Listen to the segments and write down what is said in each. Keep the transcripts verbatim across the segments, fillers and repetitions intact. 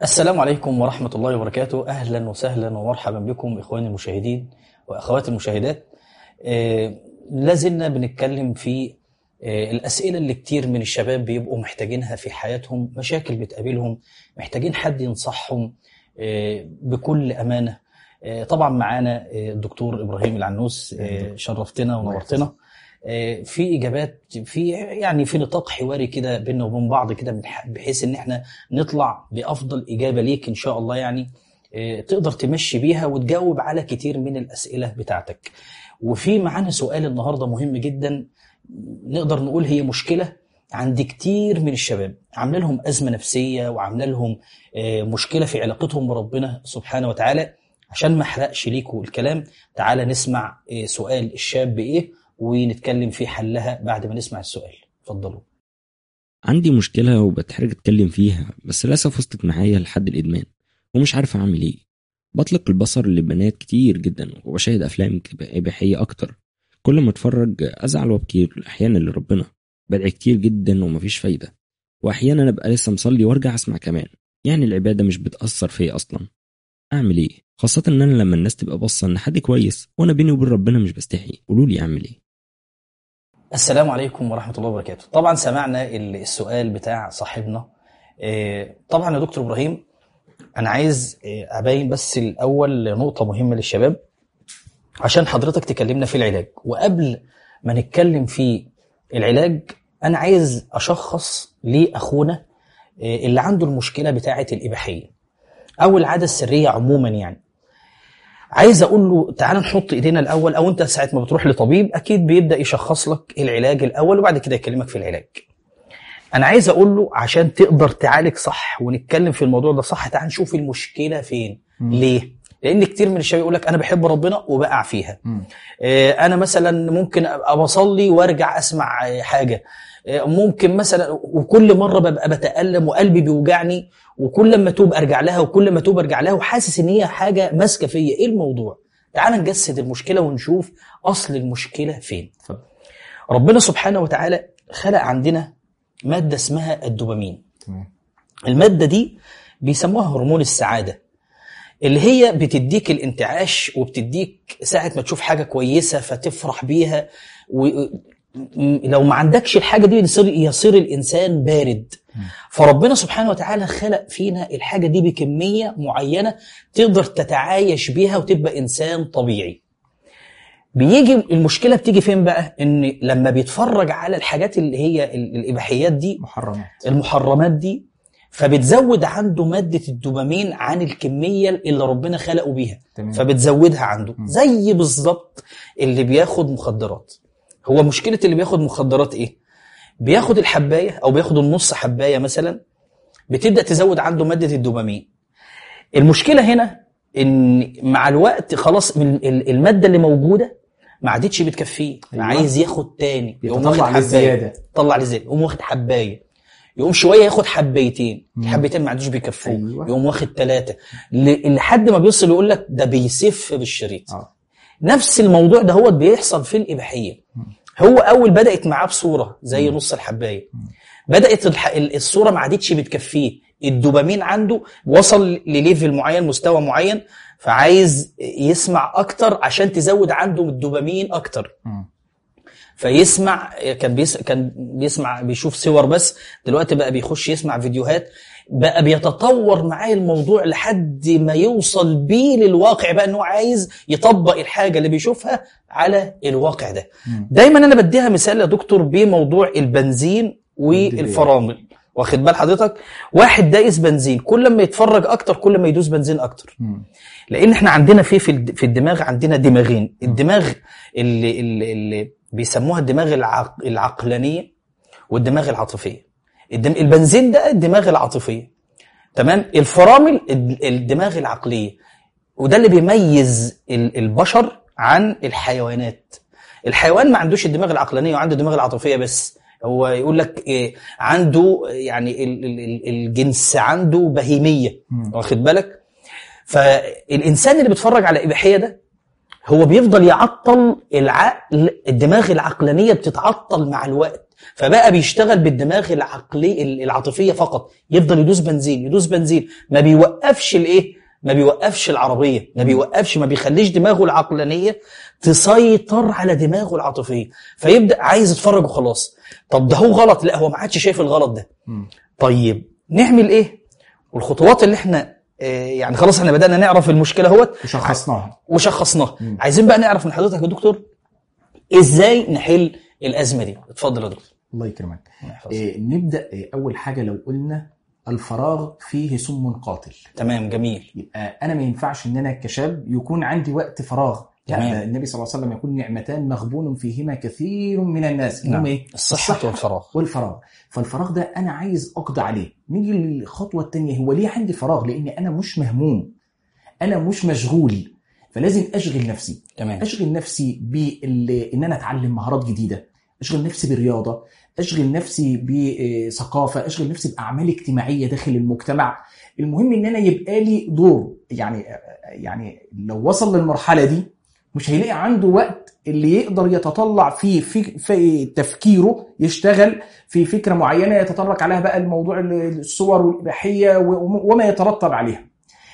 السلام عليكم ورحمة الله وبركاته. أهلا وسهلا ومرحبا بكم إخواني المشاهدين وأخواتي المشاهدات. آه لازلنا بنتكلم في آه الأسئلة اللي كتير من الشباب بيبقوا محتاجينها في حياتهم، مشاكل بتقابلهم، محتاجين حد ينصحهم آه بكل أمانة. آه طبعا معانا آه الدكتور إبراهيم العنوس، آه شرفتنا ونورتنا. في إجابات في يعني في نطاق حواري كده بيننا وبين بعض كده، بحيث إن احنا نطلع بأفضل إجابة ليك إن شاء الله، يعني تقدر تمشي بيها وتجاوب على كتير من الأسئلة بتاعتك. وفي معانا سؤال النهاردة مهم جدا، نقدر نقول هي مشكلة عند كتير من الشباب، عامله لهم أزمة نفسية وعامله لهم مشكلة في علاقتهم بربنا سبحانه وتعالى. عشان ما احرقش ليكوا الكلام، تعالى نسمع سؤال الشاب إيه ونتكلم في حلها بعد ما نسمع السؤال. اتفضلوا. عندي مشكلة وبتحرج اتكلم فيها، بس للأسف وصلت معايا لحد الإدمان ومش عارف أعمل إيه. بطلق البصر لبنات كتير جدا وبشاهد أفلام إباحية أكتر، كل ما أتفرج أزعل وأبكي أحيانا لربنا، بدعي كتير جدا ومفيش فايدة، وأحيانا أبقى لسه مصلي وارجع أسمع كمان، يعني العبادة مش بتأثر فيا أصلا. أعمل إيه؟ خاصة إن أنا لما الناس تبقى بصة إن حد كويس وأنا بيني وبين ربنا مش بستحي. قولولي أعمل إيه؟ السلام عليكم ورحمة الله وبركاته. طبعا سمعنا السؤال بتاع صاحبنا. طبعا يا دكتور إبراهيم، أنا عايز أبين بس الأول نقطة مهمة للشباب عشان حضرتك تكلمنا في العلاج. وقبل ما نتكلم في العلاج، أنا عايز أشخص لأخونا اللي عنده المشكلة بتاعة الإباحية أو العادة السرية عموما. يعني عايز اقول له تعال نحط ايدينا الاول، او انت ساعه ما بتروح لطبيب اكيد بيبدا يشخص لك العلاج الاول وبعد كده يكلمك في العلاج. انا عايز اقول له عشان تقدر تعالج صح ونتكلم في الموضوع ده صح، تعال نشوف المشكله فين. م. ليه؟ لان كتير من الشباب يقول لك انا بحب ربنا وبقع فيها. آه انا مثلا ممكن ابقى بصلي وارجع اسمع حاجه، آه ممكن مثلا وكل مره ببقى بتألم وقلبي بيوجعني، وكل ما توب ارجع لها وكل ما توب ارجع لها وحاسس ان هي حاجه ماسكه فيا. ايه الموضوع؟ تعال نجسد المشكله ونشوف اصل المشكله فين. ربنا سبحانه وتعالى خلق عندنا ماده اسمها الدوبامين. الماده دي بيسموها هرمون السعاده، اللي هي بتديك الانتعاش وبتديك ساعه ما تشوف حاجه كويسه فتفرح بيها، ولو ما عندكش الحاجه دي يصير يصير الانسان بارد. فربنا سبحانه وتعالى خلق فينا الحاجة دي بكمية معينة تقدر تتعايش بيها وتبقى إنسان طبيعي. بيجي المشكلة بتيجي فين بقى؟ إن لما بيتفرج على الحاجات اللي هي الإباحيات دي، محرمات المحرمات دي، فبتزود عنده مادة الدوبامين عن الكمية اللي ربنا خلقه بيها. تمام. فبتزودها عنده. م. زي بالظبط اللي بياخد مخدرات. هو مشكلة اللي بياخد مخدرات إيه؟ بياخد الحباية أو بياخد النص حباية مثلا، بتبدأ تزود عنده مادة الدوبامين. المشكلة هنا إن مع الوقت خلاص المادة اللي موجودة ما عادتش بتكفيه. أيوة. عايز ياخد تاني، يقوم واخد حباية، طلع لزيادة، يقوم واخد حباية، يقوم شوية ياخد حبايتين، حبايتين ما عادوش بيكفوه. أيوة. يقوم واخد ثلاثة لحد ما بيوصل يقول لك ده بيسف بالشريط. أوه. نفس الموضوع ده هو بيحصل في الإباحية. هو أول بدأت معاه بصورة زي م. نص الحباية، بدأت الصورة ما عادتش بتكفيه، الدوبامين عنده وصل لليفل معين، مستوى معين، فعايز يسمع أكتر عشان تزود عنده الدوبامين أكتر. م. فيسمع، كان بيس كان بيسمع بيشوف صور بس، دلوقتي بقى بيخش يسمع فيديوهات، بقى بيتطور معاه الموضوع لحد ما يوصل بيه للواقع بقى انه عايز يطبق الحاجة اللي بيشوفها على الواقع ده. م. دايما انا بديها مثال يا دكتور بموضوع البنزين والفرامل. واخد بال حضرتك؟ واحد دايس بنزين، كل ما يتفرج اكتر كل ما يدوس بنزين اكتر. م. لان احنا عندنا في في الدماغ عندنا دماغين، الدماغ اللي, اللي, اللي بيسموها الدماغ العق... العقلانية والدماغ العاطفية. البنزين ده الدماغ العاطفية، تمام؟ الفرامل الدماغ العقلية. وده اللي بيميز البشر عن الحيوانات. الحيوان ما عندوش الدماغ العقلانية وعنده الدماغ العاطفية بس، هو يقول لك إيه عنده، يعني الجنس عنده بهيمية. واخد بالك؟ فالإنسان اللي بيتفرج على إباحية ده هو بيفضل يعطل العقل، الدماغ العقلانية بتتعطل مع الوقت، فبقى بيشتغل بالدماغ العقلي العاطفيه فقط، يفضل يدوس بنزين يدوس بنزين، ما بيوقفش الايه، ما بيوقفش العربيه، ما بيوقفش، ما بيخليش دماغه العقلانيه تسيطر على دماغه العاطفيه، فيبدا عايز يتفرج وخلاص. طب ده هو غلط؟ لا، هو ما عادش شايف الغلط ده. طيب نعمل ايه؟ والخطوات اللي احنا اه يعني خلاص احنا بدانا نعرف المشكله اهوت وشخصناها وشخصناها عايزين بقى نعرف من حضرتك يا دكتور ازاي نحل الازمه دي. اتفضل يا دكتور. الله يكرمك. إيه نبدا إيه اول حاجه لو قلنا الفراغ فيه سم قاتل. تمام جميل. يبقى انا ما ينفعش ان انا كشاب يكون عندي وقت فراغ. يعني النبي صلى الله عليه وسلم يقول نعمتان مغبون فيهما كثير من الناس. نعم. ايه؟ الصحة, الصحة والفراغ. والفراغ. فالفراغ ده انا عايز اقضي عليه. نيجي للخطوه الثانيه، هو ليه عندي فراغ؟ لان انا مش مهموم، انا مش مشغول، فلازم اشغل نفسي. تمام. اشغل نفسي بان انا اتعلم مهارات جديده، اشغل نفسي برياضه، اشغل نفسي بثقافه، اشغل نفسي باعمال اجتماعيه داخل المجتمع. المهم ان انا يبقى لي دور. يعني يعني لو وصل للمرحله دي مش هيلاقي عنده وقت اللي يقدر يتطلع فيه في, في تفكيره، يشتغل في فكره معينه يتطرق عليها بقى الموضوع الصور والاباحيه وما يترتب عليها.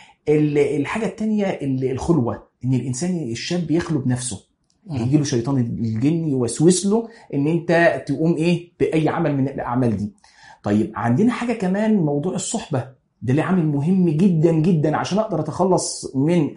الحاجه الثانيه الخلوه، ان الانسان الشاب يخلو بنفسه، يجي له شيطان الجن يوسوس له ان انت تقوم ايه باي عمل من الاعمال دي. طيب عندنا حاجه كمان، موضوع الصحبه ده اللي عامل مهم جدا جدا عشان اقدر اتخلص من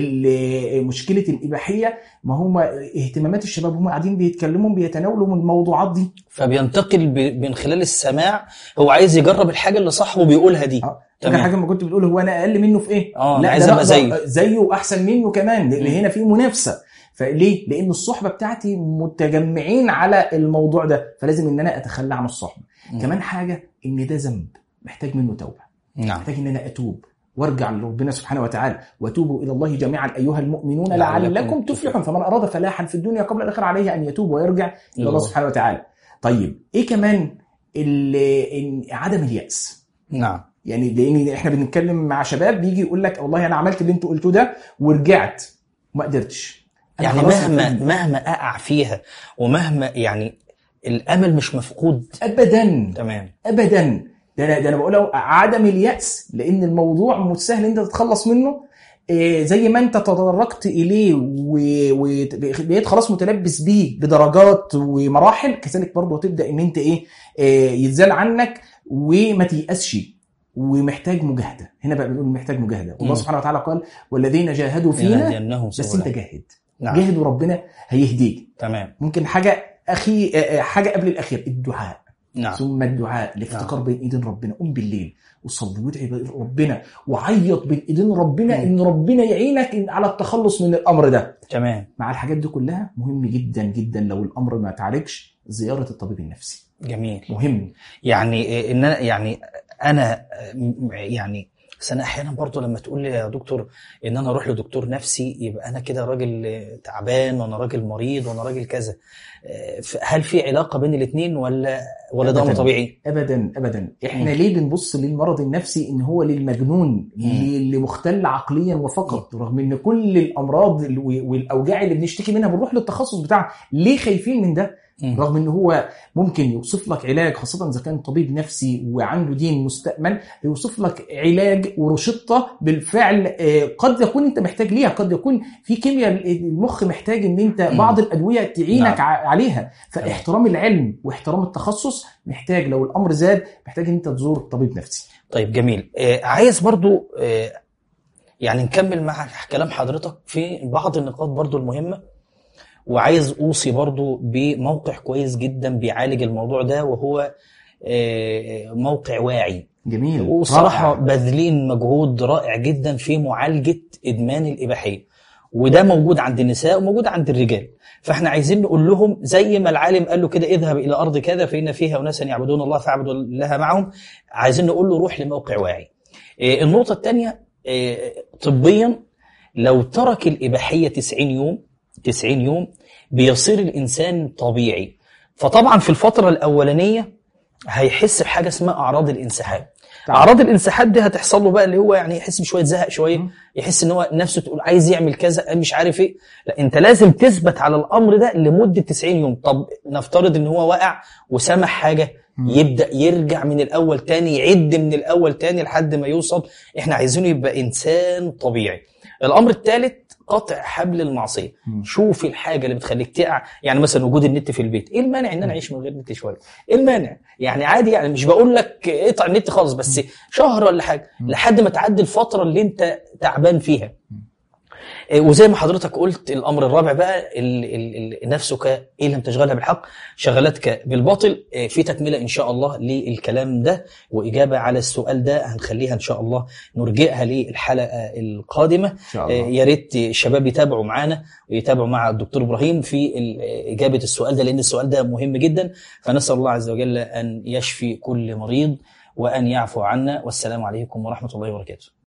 مشكله الاباحيه. ما هم اهتمامات الشباب، هم قاعدين بيتكلموا بيتناولوا من الموضوعات دي، فبينتقل من خلال السماع، هو عايز يجرب الحاجه اللي صاحبه بيقولها دي. اه تمام. حاجه ما كنت بتقول هو انا اقل منه في ايه؟ اه لا، عايز ابقى زيه زيه واحسن منه كمان، لان هنا في منافسه. فليه؟ لان الصحبه بتاعتي متجمعين على الموضوع ده، فلازم ان انا اتخلى عن الصحبه. م. كمان حاجه، ان ده ذنب محتاج منه توبه. نعم. محتاج ان انا اتوب وارجع لربنا سبحانه وتعالى، وتوبوا الى الله جميعا ايها المؤمنون لعلكم تفلحون. فمن اراد فلاحا في الدنيا قبل الاخره عليه ان يتوب ويرجع الى الله سبحانه وتعالى. طيب ايه كمان؟ عدم اليأس. نعم. يعني لان احنا بنتكلم مع شباب بيجي يقول لك والله انا عملت اللي انتوا قلتوه ده ورجعت وما قدرتش. يعني مهما مهما اقع فيها ومهما يعني الامل مش مفقود ابدا. تمام. ابدا. ده انا ده انا بقوله عدم اليأس، لان الموضوع مش سهل انت تتخلص منه. إيه زي ما انت تدرجت اليه وبقيت خلاص متلبس بيه بدرجات ومراحل، كذلك برضه هتبدا ان انت ايه, إيه يتزال عنك وما تيأسش، ومحتاج مجاهده. هنا بقى بنقول محتاج مجاهده. والله سبحانه وتعالى قال والذين جاهدوا فينا، بس انت جاهد. نعم. جاهد وربنا هيهديك. تمام. ممكن حاجه اخي حاجه قبل الاخير، الدعاء. نعم. ثم الدعاء، الافتقار نعم. بين ايدين ربنا. قم بالليل وصلي وادعي ربنا وعيط بين ايدين ربنا، ان ربنا يعينك على التخلص من الامر ده. تمام. مع الحاجات دي كلها مهم جدا جدا لو الامر ما تعالجش، زياره الطبيب النفسي. جميل. مهم. يعني ان انا يعني انا يعني بس انا احيانا برضو لما تقول لي يا دكتور ان انا اروح لدكتور نفسي، يبقى انا كده راجل تعبان وانا راجل مريض وانا راجل كذا. هل في علاقه بين الاثنين ولا ولا ده امر طبيعي؟ ابدا ابدا. احنا م. ليه بنبص للمرض النفسي ان هو للمجنون، اللي مختل عقليا وفقط، م. رغم ان كل الامراض والاوجاع اللي بنشتكي منها بنروح للتخصص بتاعها. ليه خايفين من ده؟ رغم ان هو ممكن يوصف لك علاج، خاصه اذا كان طبيب نفسي وعنده دين مستأمن، يوصف لك علاج ورشطه بالفعل قد يكون انت محتاج ليها، قد يكون في كيمياء المخ محتاج ان انت بعض الادويه تعينك نعم. عليها. فاحترام العلم واحترام التخصص محتاج، لو الامر زاد محتاج ان انت تزور طبيب نفسي. طيب جميل. آه عايز برضو آه يعني نكمل مع كلام حضرتك في بعض النقاط برضو المهمه، وعايز أوصي برضو بموقع كويس جدا بيعالج الموضوع ده، وهو موقع واعي. جميل. وصراحة بذلين مجهود رائع جدا في معالجة إدمان الإباحية، وده موجود عند النساء وموجود عند الرجال. فاحنا عايزين نقول لهم زي ما العالم قال له كده اذهب إلى أرض كذا فإن فيها أناسا يعبدون الله فاعبدوا الله معهم، عايزين نقول له روح لموقع واعي. النقطة الثانية طبيا، لو ترك الإباحية تسعين يوم تسعين يوم بيصير الإنسان طبيعي. فطبعا في الفترة الأولانية هيحس بحاجه اسمها اعراض الانسحاب. اعراض الانسحاب دي هتحصل له بقى اللي هو يعني يحس بشويه زهق شويه، يحس ان هو نفسه تقول عايز يعمل كذا مش عارف ايه. لا انت لازم تثبت على الامر ده لمده تسعين يوم. طب نفترض ان هو وقع وسمح حاجه، يبدا يرجع من الاول تاني، يعد من الاول تاني لحد ما يوصل. احنا عايزينه يبقى انسان طبيعي. الامر الثالث قطع حبل المعصيه. شوف الحاجه اللي بتخليك تقع، يعني مثلا وجود النت في البيت، ايه المانع ان انا اعيش من غير نت شويه؟ ايه المانع؟ يعني عادي، يعني مش بقول لك اقطع النت خالص، بس شهر ولا حاجه لحد ما تعدي الفتره اللي انت تعبان فيها. وزي ما حضرتك قلت الامر الرابع بقى نفسك إن لم تشغلها بالحق شغلتك بالباطل. في تكمله ان شاء الله للكلام ده واجابه على السؤال ده هنخليها ان شاء الله نرجئها للحلقه القادمه. يا ريت الشباب يتابعوا معانا ويتابعوا مع الدكتور ابراهيم في اجابه السؤال ده، لان السؤال ده مهم جدا. فنسال الله عز وجل ان يشفي كل مريض وان يعفو عنا، والسلام عليكم ورحمه الله وبركاته.